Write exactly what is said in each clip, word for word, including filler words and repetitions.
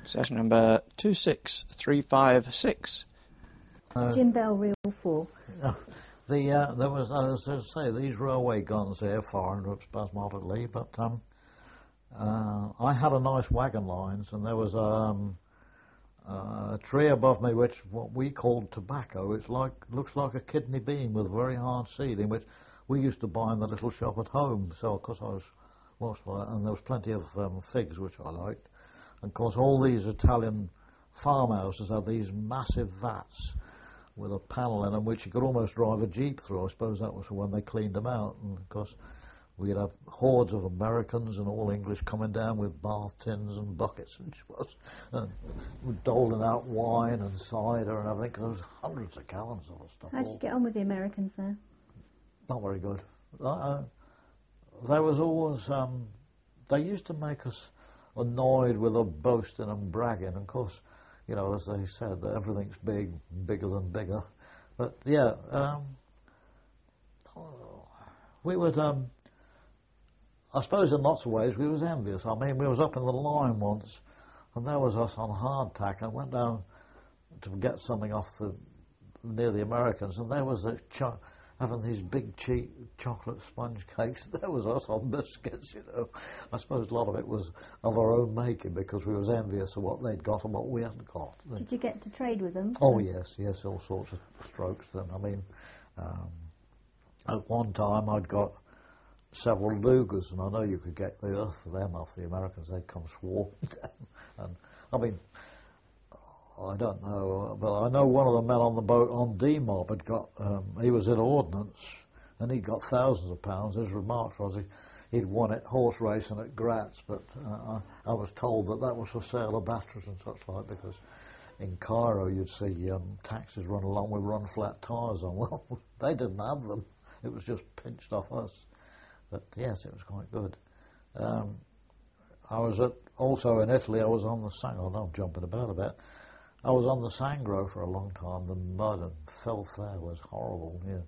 Session number two six three five six. Uh, Jim Bell, Reel four. Uh, the uh, there was, I was to say, these railway guns here firing up spasmodically, but um, uh, I had a nice wagon lines, and there was um, uh, a tree above me, which what we called tobacco. It's like looks like a kidney bean with a very hard seeding, which we used to buy in the little shop at home. So of course I was, was and there was plenty of um, figs which I liked. And of course, all these Italian farmhouses had these massive vats with a panel in them which you could almost drive a jeep through. I suppose that was when they cleaned them out. And of course, we'd have hordes of Americans and all English coming down with bath tins and buckets and was, and doling out wine and cider and everything. There was hundreds of gallons of the stuff. How did you get on with the Americans there? Not very good. Uh, there was always, um, they used to make us annoyed with a boasting and bragging. Of course, you know, as they said, everything's big, bigger than bigger. But yeah, um, we would, um, I suppose in lots of ways we was envious. I mean, we was up in the line once, and there was us on hardtack, and went down to get something off the near the Americans, and there was a cho- having these big cheap chocolate sponge cakes. There was us on biscuits, you know. I suppose a lot of it was of our own making because we was envious of what they'd got and what we hadn't got. Did you get to trade with them? Oh yes, yes, all sorts of strokes. Then I mean, um, at one time I'd got several Lugers, and I know you could get the earth for them off the Americans. They'd come swarming down, and I mean, I don't know, but I know one of the men on the boat on D-Mob had got, um, he was in ordnance, and he'd got thousands of pounds. His remark was he, he'd won it horse racing at Graz, but uh, I, I was told that that was for sale of batteries and such like, because in Cairo you'd see um, taxis run along with run flat tyres on. Well, they didn't have them. It was just pinched off us. But yes, it was quite good. Um, I was at, also in Italy, I was on the Sangro. I know I'm jumping about a bit. I was on the Sangro for a long time. The mud and filth there was horrible. Yeah.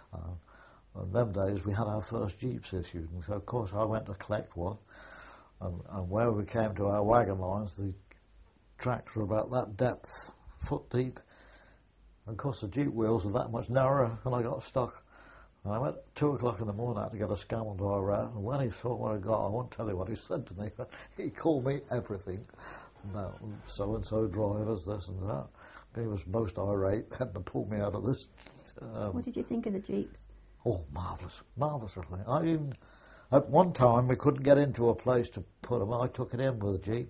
Uh, in them days, we had our first jeeps issued, and so of course I went to collect one. And, and where we came to our wagon lines, the tracks were about that depth, foot deep. And of course, the jeep wheels were that much narrower, and I got stuck. And I went at two o'clock in the morning out to get a scammer driver out, and when he saw what I got, I won't tell you what he said to me, but he called me everything. No, so-and-so drivers, this and that. He was most irate, had to pull me out of this. Um, what did you think of the Jeeps? Oh, marvellous, marvellous thing. I even, at one time, we couldn't get into a place to put them. I took it in with a Jeep.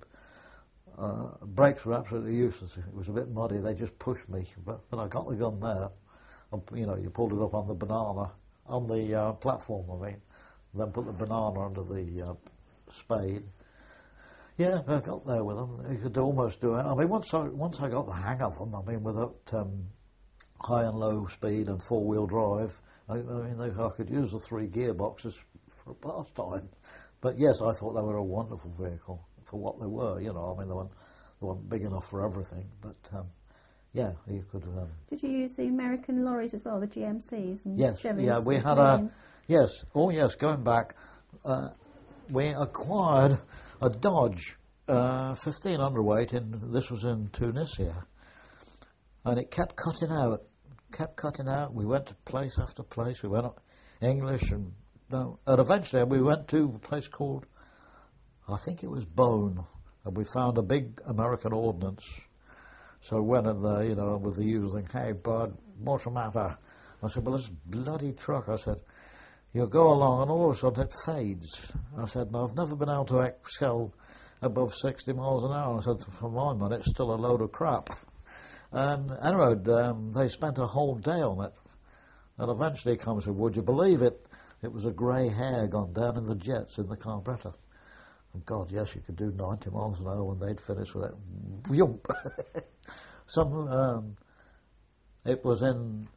Uh, brakes were absolutely useless. It was a bit muddy. They just pushed me. But, but I got the gun there. And, you know, you pulled it up on the banana, on the uh, platform, I mean. Then put the banana under the uh, spade. Yeah, I got there with them. You could almost do it. I mean, once I once I got the hang of them, I mean, without um, high and low speed and four-wheel drive, I, I mean, they, I could use the three gearboxes for a pastime. But yes, I thought they were a wonderful vehicle for what they were. You know, I mean, they weren't they weren't big enough for everything, but um, yeah, you could. Um, Did you use the American lorries as well, the G M Cs and yes, Chevys? yeah, we had Canadians? a yes. Oh, yes. Going back, uh, we acquired a Dodge uh, fifteen underweight, and this was in Tunisia, and it kept cutting out, kept cutting out. We went to place after place. We went up English, and, and eventually we went to a place called, I think it was Bone, and we found a big American ordnance. So we went in there, you know, with the usual thing, hey, bud, what's the matter? I said, well, this bloody truck, I said, you go along and all of a sudden it fades. I said, no, I've never been able to excel above sixty miles an hour. I said, for my money, it's still a load of crap. And anyway, um, they spent a whole day on it. And eventually he comes and said, would you believe it? It was a grey hair gone down in the jets in the carburetor. And God, yes, you could do ninety miles an hour when they'd finished with it. Some, um, it was in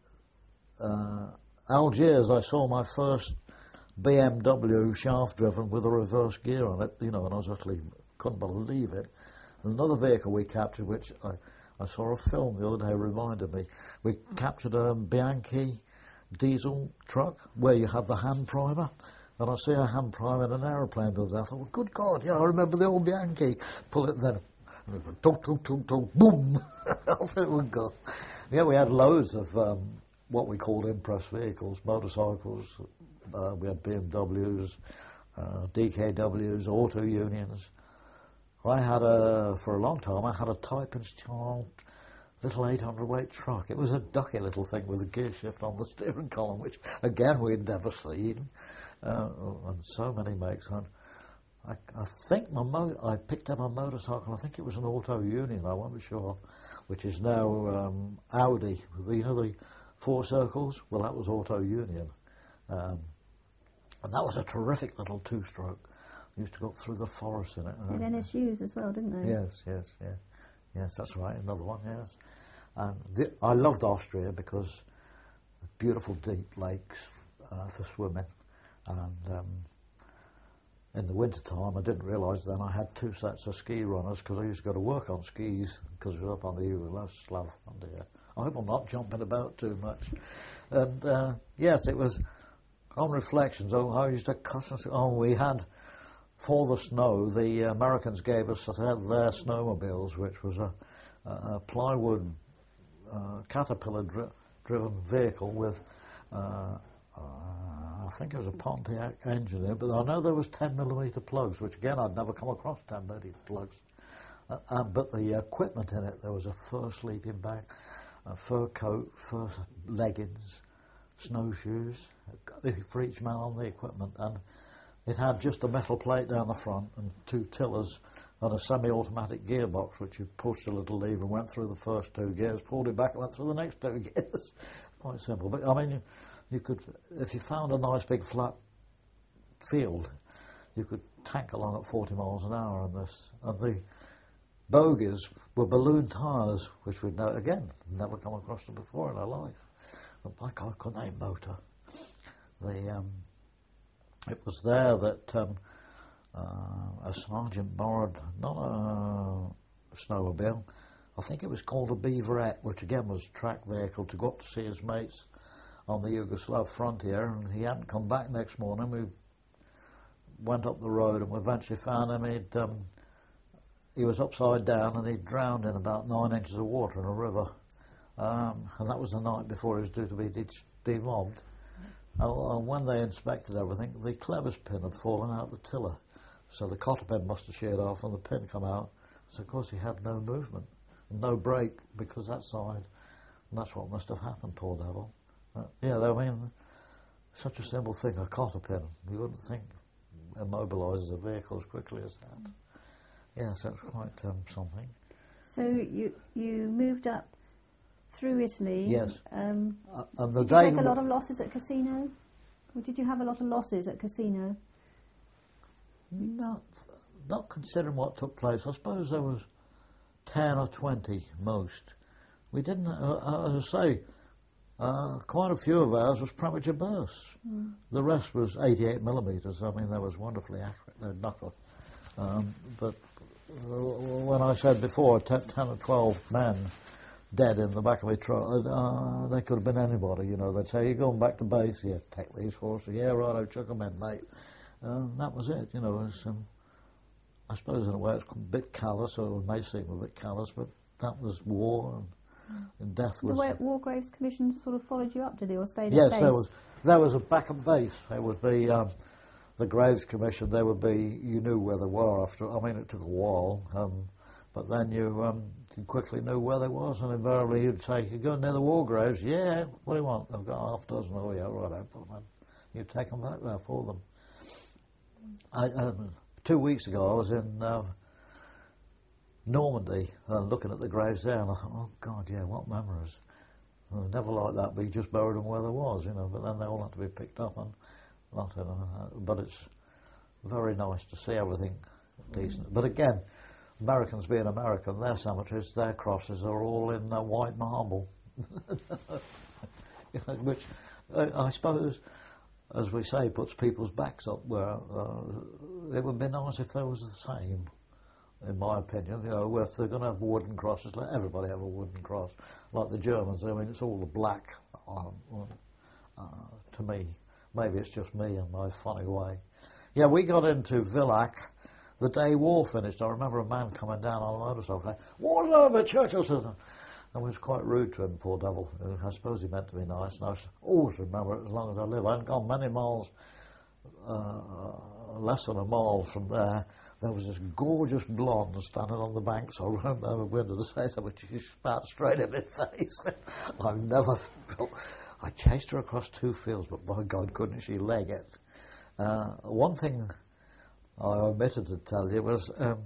uh, Algiers, I saw my first B M W shaft driven with a reverse gear on it, you know, and I was actually couldn't believe it. Another vehicle we captured, which I, I saw a film the other day, reminded me. We captured a Bianchi diesel truck where you had the hand primer, and I see a hand primer in an aeroplane the other day. I thought, well, good God, yeah, I remember the old Bianchi. Pull it then. And it went, tunk, tunk, tunk, tunk, boom, off it would go. Yeah, we had loads of um, what we called impress vehicles, motorcycles. Uh, we had B M Ws, uh, D K Ws, auto unions. I had a, for a long time, I had a type installed little eight hundred weight truck. It was a ducky little thing with a gear shift on the steering column, which again we'd never seen. Uh, and so many makes. And I, I think my mo- I picked up a motorcycle. I think it was an Auto Union. I won't be sure, which is now um, Audi. The, you know the four circles. Well, that was Auto Union, um, and that was a terrific little two-stroke. Used to go through the forest in it. They had N S Us as well, didn't they? Yes, yes, yeah. Yes, that's right, another one, yes. And the, I loved Austria because the beautiful deep lakes uh, for swimming. And um, in the winter time, I didn't realise then I had two sets of ski runners because I used to go to work on skis because it was up on the Yugoslav frontier. I hope I'm not jumping about too much. And uh, yes, it was on reflections. Oh, I used to cuss and say, oh, we had... For the snow, the Americans gave us their snowmobiles, which was a, a plywood uh, caterpillar-driven vehicle with, uh, uh, I think it was a Pontiac engine in it, but I know there was ten millimeter plugs, which again I'd never come across ten millimeter plugs. Uh, uh, but the equipment in it, there was a fur sleeping bag, a fur coat, fur leggings, snowshoes for each man on the equipment, and it had just a metal plate down the front and two tillers and a semi-automatic gearbox, which you pushed a little lever and went through the first two gears, pulled it back and went through the next two gears. Quite simple. But, I mean, you, you could, if you found a nice big flat field, you could tank along at forty miles an hour on this. And the bogies were balloon tyres, which we'd, no, again, never come across them before in our life. But by God, couldn't they motor? The... Um, It was there that um, uh, a sergeant borrowed, not a snowmobile, I think it was called a Beaverette, which again was a track vehicle to go up to see his mates on the Yugoslav frontier, and he hadn't come back next morning. We went up the road and we eventually found him. He'd, um, he was upside down and he'd drowned in about nine inches of water in a river. Um, and that was the night before he was due to be de- demobbed. Oh, and when they inspected everything, the clevis pin had fallen out the tiller. So the cotter pin must have sheared off and the pin come out. So, of course, he had no movement, no brake, because that side, and that's what must have happened, poor devil. Uh, yeah, I mean, such a simple thing, a cotter pin. You wouldn't think immobilises a vehicle as quickly as that. Yes, that's quite um, something. So you you moved up through Italy. Yes. Um, uh, and the did you day take a lot of losses at Cassino? Or did you have a lot of losses at Cassino? Not, not considering what took place. I suppose there was ten or twenty most. We didn't, uh, as I say, uh, quite a few of ours was premature bursts. Mm. The rest was eighty-eight millimetres. I mean, that was wonderfully accurate. They'd knuckle. Um, but uh, when I said before, ten, ten or twelve men dead in the back of a truck, uh, they could have been anybody, you know. They'd say, you're going back to base? Yeah, take these horses. Yeah, right, I chuck them in, mate. Uh, that was it, you know. It was, um, I suppose in a way it's a bit callous, or it may seem a bit callous, but that was war, and, and death was... The way War Graves Commission sort of followed you up, did they, or stayed yes, at base? Yes, there was, there was a back at base. There would be um, the Graves Commission, there would be, you knew where they were after, I mean, it took a while, um, but then you, um, you quickly knew where they was, and invariably you'd say, you're going near the war graves? Yeah, what do you want? I've got half a dozen. Oh, yeah, right, I'll put them in. You'd take them back there for them. I, um, two weeks ago, I was in uh, Normandy, uh, looking at the graves there, and I thought, oh, God, yeah, what memories. Well, never like that, but you just buried them where there was, you know, but then they all had to be picked up, and not, uh, but it's very nice to see everything decent. But again, Americans being American, their cemeteries, their crosses are all in uh, white marble. You know, which, uh, I suppose, as we say, puts people's backs up where uh, it would be nice if there was the same, in my opinion. You know, if they're going to have wooden crosses, let everybody have a wooden cross, like the Germans. I mean, it's all the black, um, uh, to me. Maybe it's just me in my funny way. Yeah, we got into Villach the day war finished, I remember a man coming down on a motorcycle saying, "War's over, Churchill says." I was quite rude to him, poor devil. I suppose he meant to be nice, and I always remember it as long as I live. I hadn't gone many miles, uh, less than a mile from there. There was this gorgeous blonde standing on the bank, so I ran down the window to say something. She spat straight in my face. I've never felt... I chased her across two fields, but by God, couldn't she leg it. Uh, one thing I omitted to tell you was... Um,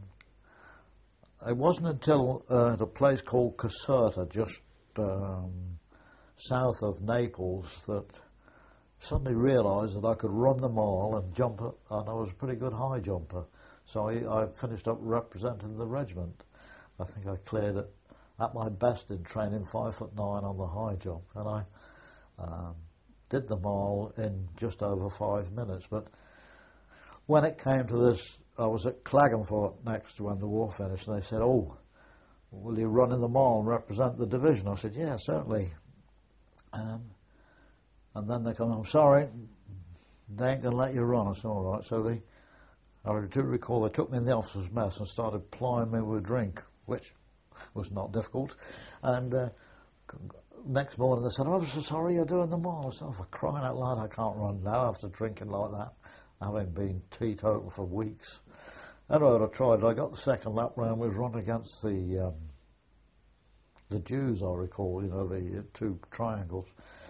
It wasn't until uh, at a place called Caserta, just um, south of Naples, that suddenly realised that I could run the mile and jump, and I was a pretty good high jumper. So I, I finished up representing the regiment. I think I cleared it at my best in training, five foot nine on the high jump, and I um, did the mile in just over five minutes. But when it came to this, I was at Klagenfurt next when the war finished, and they said, "Oh, will you run in the mile and represent the division?" I said, "Yeah, certainly." Um, and then they come, "I'm sorry, they ain't going to let you run." I said, "All right." So they, I do recall, they took me in the officers' mess and started plying me with drink, which was not difficult. And uh, next morning they said, "Oh, I'm so sorry you're doing the mile." I said, "Oh, for crying out loud, I can't run now after drinking like that, having been teetotal for weeks." Anyway, I tried. I got the second lap round. We was running against the um, the Jews, I recall, you know, the uh, two triangles.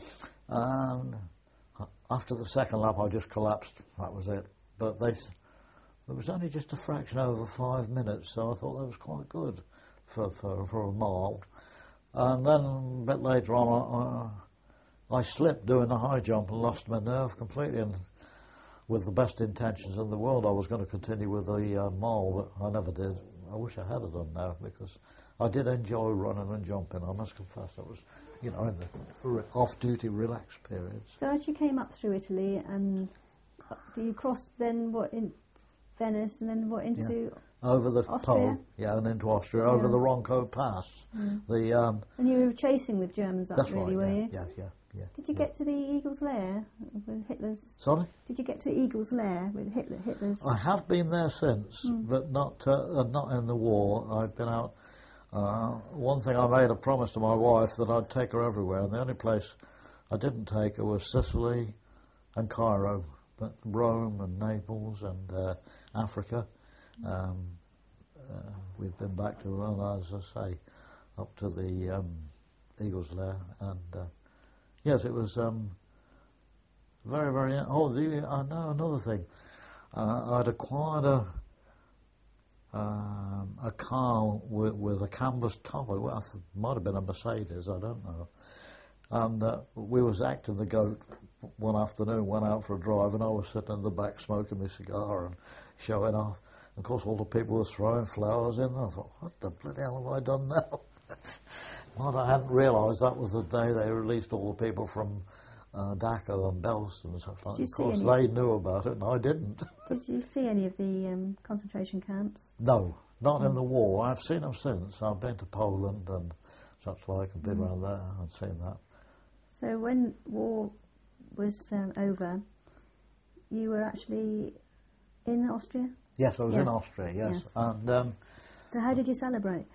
And after the second lap, I just collapsed. That was it. But they, it was only just a fraction over five minutes, so I thought that was quite good for for, for a mile. And then a bit later on, I, I slipped doing the high jump and lost my nerve completely. And with the best intentions in the world, I was going to continue with the uh, mile, but I never did. I wish I had it done now, because I did enjoy running and jumping. I must confess, that was, you know, in the off-duty relaxed periods. So as you came up through Italy, and you crossed then what in Venice, and then what into yeah. over the Austria? Po, yeah, and into Austria, yeah. over the Ronco Pass. Mm. The um, and you were chasing the Germans up, that's really, right, were yeah, you? Yeah, yeah. Yeah, Did you yeah. get to the Eagle's Lair with Hitler's? Sorry? Did you get to Eagle's Lair with Hitler? Hitler's? I have been there since, mm. but not uh, uh, not in the war. I've been out. Uh, one thing, I made a promise to my wife that I'd take her everywhere, and the only place I didn't take her was Sicily and Cairo, but Rome and Naples and uh, Africa. Um, uh, we've been back to, well, as I say, up to the um, Eagle's Lair, and uh, yes, it was um, very, very. Oh, the, I know another thing. Uh, I'd acquired a um, a car with, with a canvas top. It well, might have been a Mercedes, I don't know. And uh, we was acting the goat one afternoon. Went out for a drive, and I was sitting in the back smoking my cigar and showing off. Of course, all the people were throwing flowers in. I thought, what the bloody hell have I done now? Well, I hadn't realised that was the day they released all the people from uh, Dachau and Belsen and such like. Of course, they knew about it, and I didn't. Did you see any of the um, concentration camps? No, not mm. in the war. I've seen them since. I've been to Poland and such like, and been mm. around there and seen that. So when war was um, over, you were actually in Austria? Yes, I was yes. in Austria, yes. yes. And um, so how did you celebrate?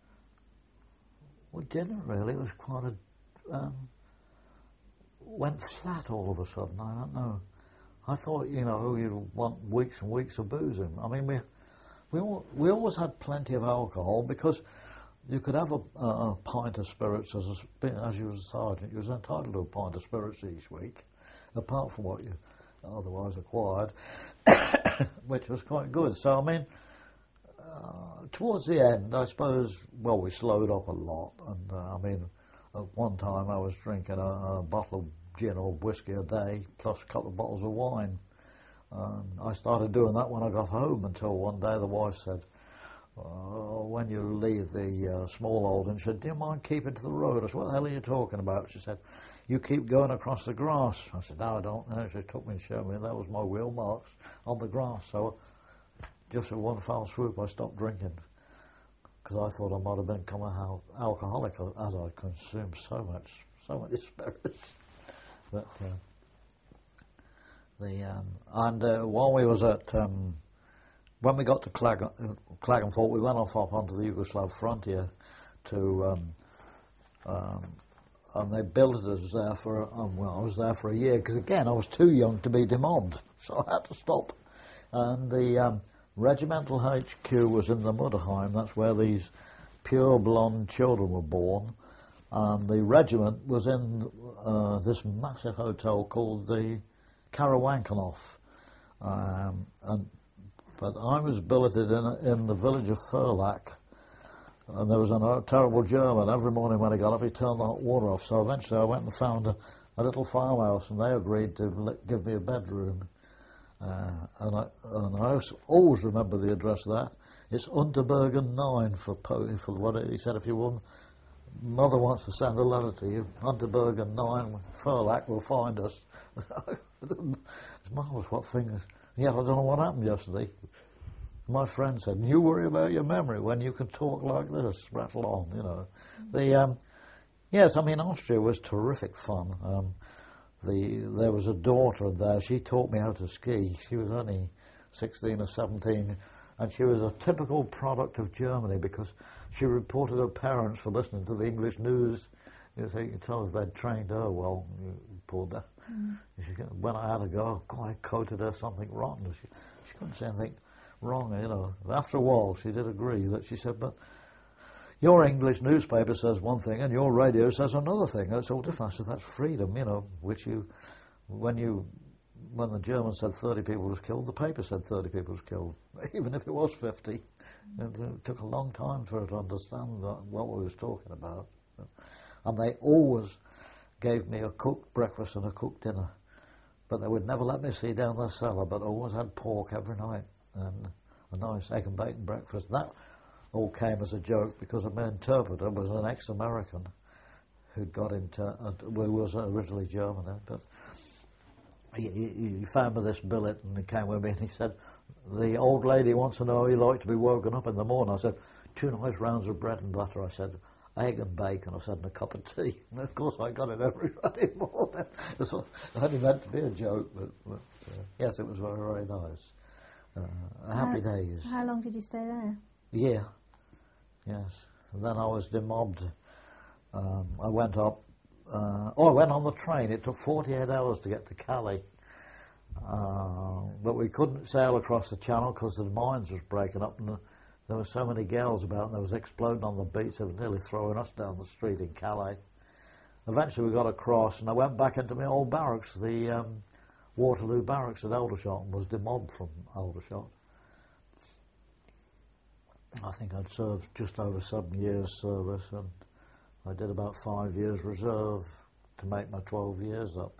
We didn't really. It was quite a... Um, went flat all of a sudden. I don't know. I thought, you know, you'd want weeks and weeks of boozing. I mean, we we all, we always had plenty of alcohol, because you could have a, a, a pint of spirits as a, as you was a sergeant. You was entitled to a pint of spirits each week, apart from what you otherwise acquired, which was quite good. So, I mean... Uh, towards the end, I suppose, well, we slowed up a lot, and uh, I mean, at one time I was drinking a, a bottle of gin or whiskey a day, plus a couple of bottles of wine. Um, I started doing that when I got home, until one day the wife said, uh, when you leave the uh, small holding, she said, "Do you mind keeping to the road?" I said, "What the hell are you talking about?" She said, "You keep going across the grass." I said, "No, I don't." And she took me and showed me, and that was my wheel marks on the grass. So just in one foul swoop, I stopped drinking, because I thought I might have become an al- alcoholic as I consumed so much, so much spirits. But uh, the um, and uh, while we was at um, when we got to Klagen, Klagenfurt, we went off up onto the Yugoslav frontier to, um, um, and they billeted us there for, um, well, I was there for a year, because again, I was too young to be demobbed, so I had to stop. And the um, regimental H Q was in the Mutterheim, that's where these pure blonde children were born, and the regiment was in uh, this massive hotel called the Karawankanov, um, and but I was billeted in, in the village of Furlak, and there was a uh, terrible German. Every morning when I got up, he turned the hot water off. So eventually I went and found a, a little farmhouse, and they agreed to li- give me a bedroom. Uh, and, I, and I always remember the address of that. It's Unterbergen nine for, po- for what he said. If your woman, mother wants to send a letter to you, Unterbergen nine, Furlak will find us. It's marvellous what things. Yet I don't know what happened yesterday. My friend said, "You worry about your memory when you can talk like this, rattle on." You know, the um, yes, I mean Austria was terrific fun. Um, the there was a daughter there. She taught me how to ski. She was only sixteen or seventeen, and she was a typical product of Germany because she reported her parents for listening to the English news. You know, so you can tell us they'd trained her well. You pulled that. Mm. She, when I had to go, God, I quoted her something rotten. She, she couldn't say anything wrong, you know. After a while, she did agree that she said, but your English newspaper says one thing and your radio says another thing. That's all different. I said, that's freedom, you know, which you, when you, when the Germans said thirty people was killed, the paper said thirty people was killed, even if it was fifty. Mm. It, it took a long time for her to understand that, what we was talking about. And they always gave me a cooked breakfast and a cooked dinner. But they would never let me see down their cellar, but I always had pork every night and a nice egg and bacon breakfast. That all came as a joke because my interpreter was an ex-American who'd got into, uh, who was originally German, but he, he, he found me this billet and he came with me and he said, the old lady wants to know how you like to be woken up in the morning. I said, two nice rounds of bread and butter. I said, egg and bacon, I said, and a cup of tea. And of course I got it every Friday morning. It was only meant to be a joke, but, but uh, yes, it was very, very nice. Uh, happy how, days. How long did you stay there? Yeah, yes. And then I was demobbed. Um, I went up, uh, oh, I went on the train. It took forty-eight hours to get to Calais. Uh, but we couldn't sail across the channel because the mines was breaking up and the, there were so many girls about and there was exploding on the beach. They were nearly throwing us down the street in Calais. Eventually we got across and I went back into my old barracks, the um, Waterloo barracks at Aldershot, and was demobbed from Aldershot. I think I'd served just over seven years service and I did about five years reserve to make my twelve years up.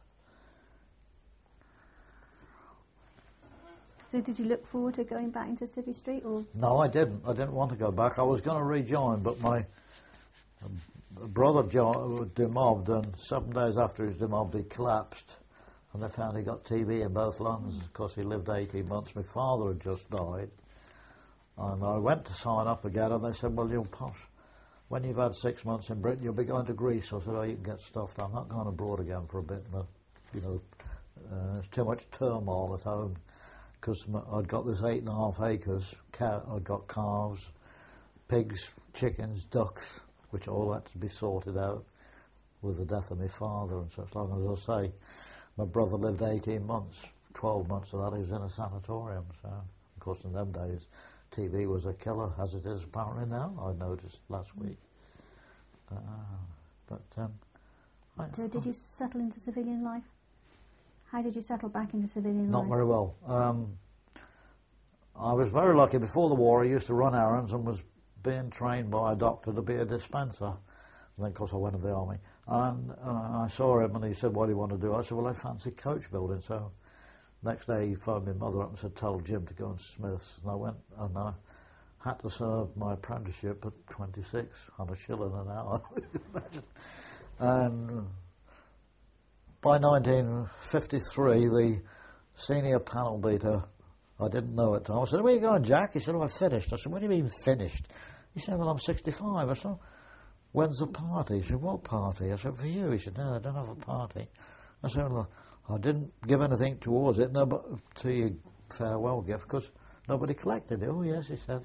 So did you look forward to going back into Civvy Street, or? No, I didn't. I didn't want to go back. I was going to rejoin, but my um, brother jo- was demobbed, and seven days after he was demobbed, he collapsed, and they found he got T B in both lungs. Of course, he lived eighteen months. My father had just died, and I went to sign up again, and they said, well, you'll pass. When you've had six months in Britain, you'll be going to Greece. I said, oh, you can get stuffed. I'm not going abroad again for a bit. But, you know, uh, there's too much turmoil at home. Because I'd got this eight and a half acres, cow, I'd got calves, pigs, chickens, ducks, which all had to be sorted out with the death of my father and such like. As I say, my brother lived eighteen months, twelve months of that he was in a sanatorium. So, of course, in them days, T B was a killer, as it is apparently now, I noticed last week. Uh, but, um... I, so did you settle into civilian life? How did you settle back into civilian Not life? Not very well. Um, I was very lucky. Before the war, I used to run errands and was being trained by a doctor to be a dispenser. And then, of course, I went to the army. And uh, I saw him and he said, what do you want to do? I said, well, I fancy coach building. So next day he phoned my mother up and said, tell Jim to go to Smith's. And I went and I had to serve my apprenticeship at twenty-six on a shilling an hour. Imagine. And by nineteen fifty-three, the senior panel beater, I didn't know at the time, I said, where are you going, Jack? He said, oh, I've finished. I said, what do you mean finished? He said, well, I'm sixty-five. I said, when's the party? He said, what party? I said, for you. He said, no, I don't have a party. I said, well, I didn't give anything towards it, no, but to your farewell gift, because nobody collected it. Oh, yes, he said.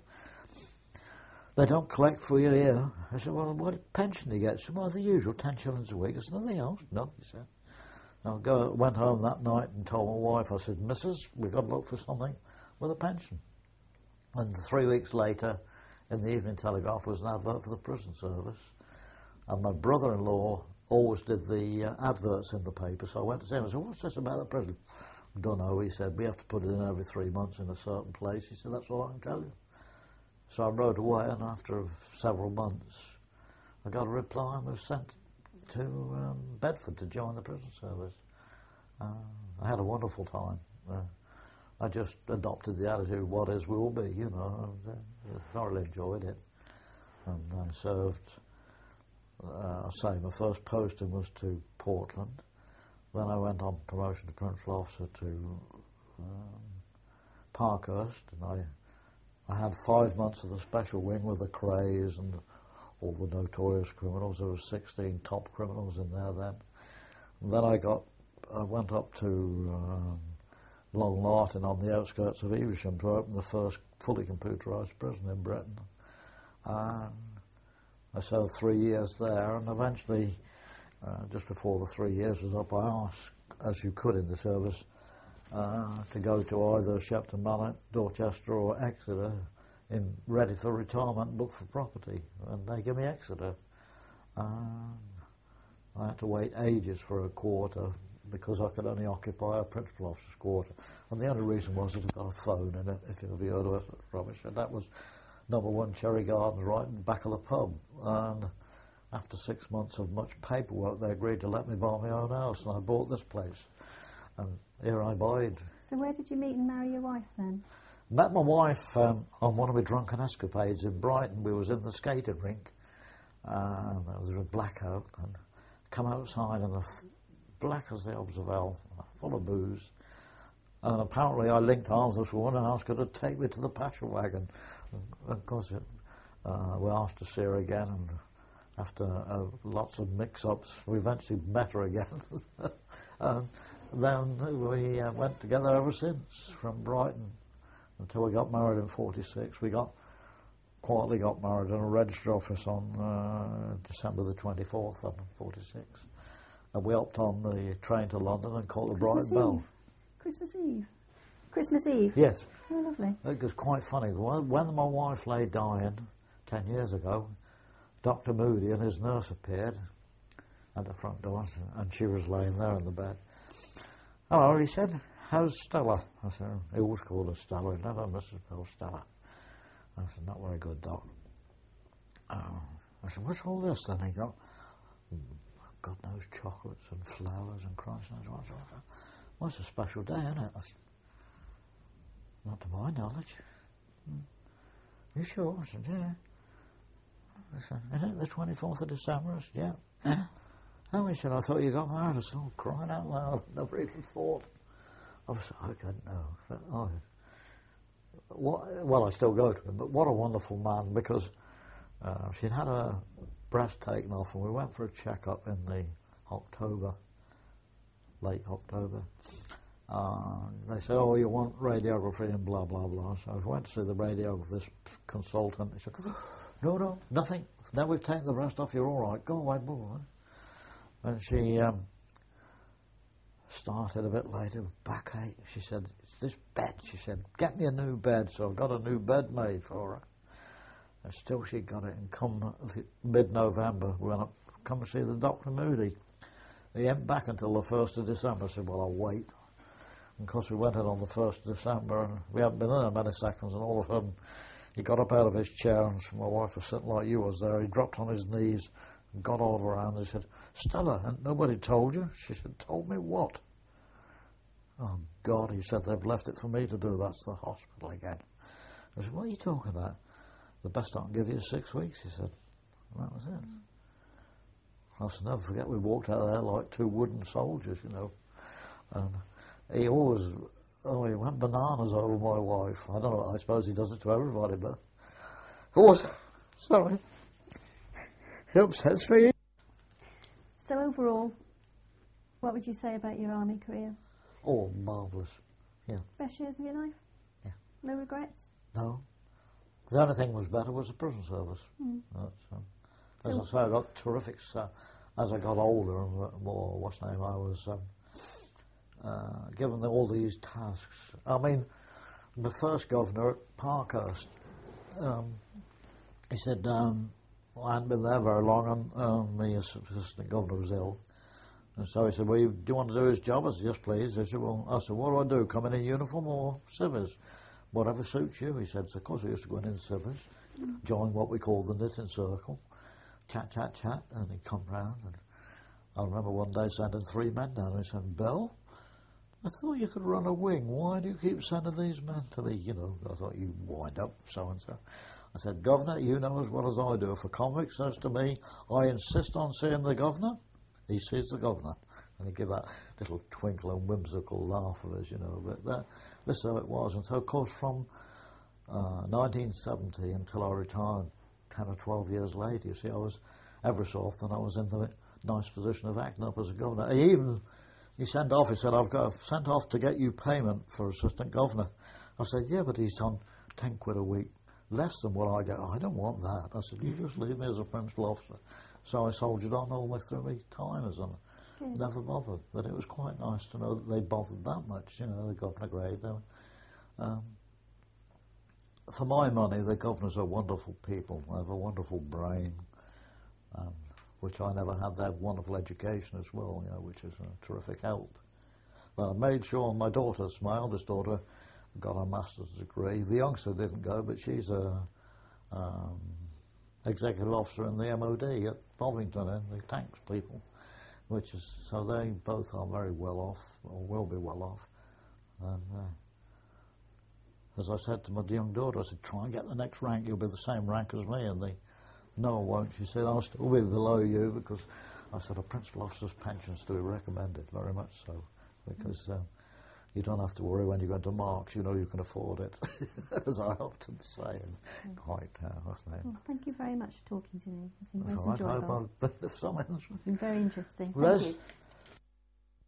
They don't collect for you here. I said, well, what pension do you get? She said, well, the usual ten shillings a week. I said, nothing else? No, he said. I go, went home that night and told my wife, I said, Missus, we've got to look for something with a pension. And three weeks later, in the Evening Telegraph, was an advert for the prison service. And my brother-in-law always did the uh, adverts in the paper, so I went to see him. I said, what's this about the prison? I don't know, he said, we have to put it in every three months in a certain place. He said, that's all I can tell you. So I rode away, and after several months, I got a reply and was sent to um, Bedford to join the prison service. Uh, I had a wonderful time. Uh, I just adopted the attitude, what is will be, you know, and uh, thoroughly enjoyed it. And I served, uh, say, my first posting was to Portland. Then I went on promotion to Principal Officer to um, Parkhurst, and I, I had five months of the special wing with the Crays and all the notorious criminals. There were sixteen top criminals in there then. And then I got, I went up to um, Long Lartin on the outskirts of Evesham to open the first fully computerised prison in Britain. And I served three years there, and eventually, uh, just before the three years was up, I asked, as you could in the service, uh, to go to either Shepton Mallet, Dorchester or Exeter, in ready for retirement and look for property, and they gave me Exeter. Um, I had to wait ages for a quarter because I could only occupy a principal officer's quarter, and the only reason was that I've got a phone in it, if you've heard of it, rubbish, and that was number one Cherry Gardens right in the back of the pub. And after six months of much paperwork, they agreed to let me buy my own house, and I bought this place, and here I bide. So where did you meet and marry your wife then? Met my wife um, on one of my drunken escapades in Brighton. We was in the skating rink, and there was a blackout, and come outside and the f- black as the Observale, full of booze. And apparently I linked arms with this woman and asked her to take me to the pasture wagon. And of course, it, uh, we asked to see her again, and after uh, lots of mix-ups, we eventually met her again. And then we uh, went together ever since, from Brighton until we got married in forty-six. We got quietly got married in a register office on uh, December the twenty-fourth of forty-six. And we hopped on the train to London and caught the Brighton Bell. Christmas Eve? Christmas Eve? Yes. Oh, lovely. It was quite funny. When my wife lay dying ten years ago, Doctor Moody and his nurse appeared at the front door, and she was laying there in the bed. Hello, he said, how's Stella? I said, he always called her Stella, never Missus Bell, Stella. I said, not very good, Doc. Oh. I said, what's all this? Then he got, God knows, chocolates and flowers and Christ knows what. Well, it's a special day, isn't it? I said, not to my knowledge. Hmm. You sure? I said, yeah. I said, isn't it the twenty-fourth of December? I said, yeah. Oh, he said, I thought you got married. I said, oh, crying out loud. Never even thought. I was, I don't know. But, oh, what, well, I still go to him, but what a wonderful man, because uh, she'd had her breast taken off, and we went for a checkup in the October, late October. Uh, they said, oh, you want radiography and blah, blah, blah. So I went to see the radiographer, this consultant. He said, no, no, nothing. Now we've taken the breast off, you're all right. Go away, boy. And she um, started a bit later with backache. She said, it's this bed. She said, get me a new bed. So I've got a new bed made for her. And still she got it. And come mid-November, we went up, come and see the Doctor Moody. He went back until the first of December. I said, well, I'll wait. And of course, we went in on the first of December, and we hadn't been in there many seconds, and all of a sudden, he got up out of his chair, and my wife was sitting like you was there. He dropped on his knees and got all around. He said, Stella, and nobody told you? She said, told me what? Oh, God, he said, they've left it for me to do. That's the hospital again. I said, what are you talking about? The best I can give you is six weeks, he said. And that was it. I shall never forget, we walked out of there like two wooden soldiers, you know. And he always, oh, he went bananas over my wife. I don't know, I suppose he does it to everybody, but... Oh, sorry. It upsets me. So overall, what would you say about your army career? Oh, marvellous. Yeah. Best years of your life? Yeah. No regrets? No. The only thing was better was the prison service. Mm. That's, um, as I say, I got terrific. Uh, as I got older and more, what's name, I was um, uh, given all these tasks. I mean, the first governor at Parkhurst, um, he said, um, well, I hadn't been there very long, and um, the assistant governor was ill. And so he said, well, you, do you want to do his job? I said, yes, please. He said, well, I said, what do I do, come in in uniform or civvies? Whatever suits you, he said. So, of course, I used to go in in civvies, mm. join what we call the knitting circle, chat, chat, chat, and he'd come round. And I remember one day sending three men down, and he said, Bill, I thought you could run a wing. Why do you keep sending these men to me? You know, I thought you wind up so-and-so. I said, Governor, you know as well as I do, if a convict says to me, I insist on seeing the governor, he sees the governor. And he gave that little twinkle and whimsical laugh of his, you know. But that, this is how it was. And so, of course, from uh, nineteen seventy until I retired ten or twelve years later, you see, I was, every so often, I was in the nice position of acting up as a governor. He even, he sent off, he said, I've got sent off to get you payment for assistant governor. I said, yeah, but he's on ten quid a week, less than what I get. Oh, I don't want that. I said, you just leave me as a principal officer. So I soldiered on all the way through my time as a Good. Never bothered, but it was quite nice to know that they bothered that much, you know, the governor grade. They were, um, for my money, the governors are wonderful people. They have a wonderful brain, um, which I never had. They have wonderful education as well, you know, which is a terrific help. But I made sure my daughter, my eldest daughter, got a master's degree. The youngster didn't go, but she's a um, executive officer in the M O D at Bovington, in the tanks people. Which is, so they both are very well off, or will be well off. And uh, as I said to my young daughter, I said, try and get the next rank, you'll be the same rank as me. And the, no, I won't. She said, I'll still be below you, because I said, a principal officer's pension's to be recommended, very much so, because um, you don't have to worry when you go into marks, you know you can afford it, as I often say, and mm. quite, uh, what's the name? Well, thank you very much for talking to me. It's been That's most right. enjoyable. I hope I've been of some interest. It's been very interesting. Thank There's, you.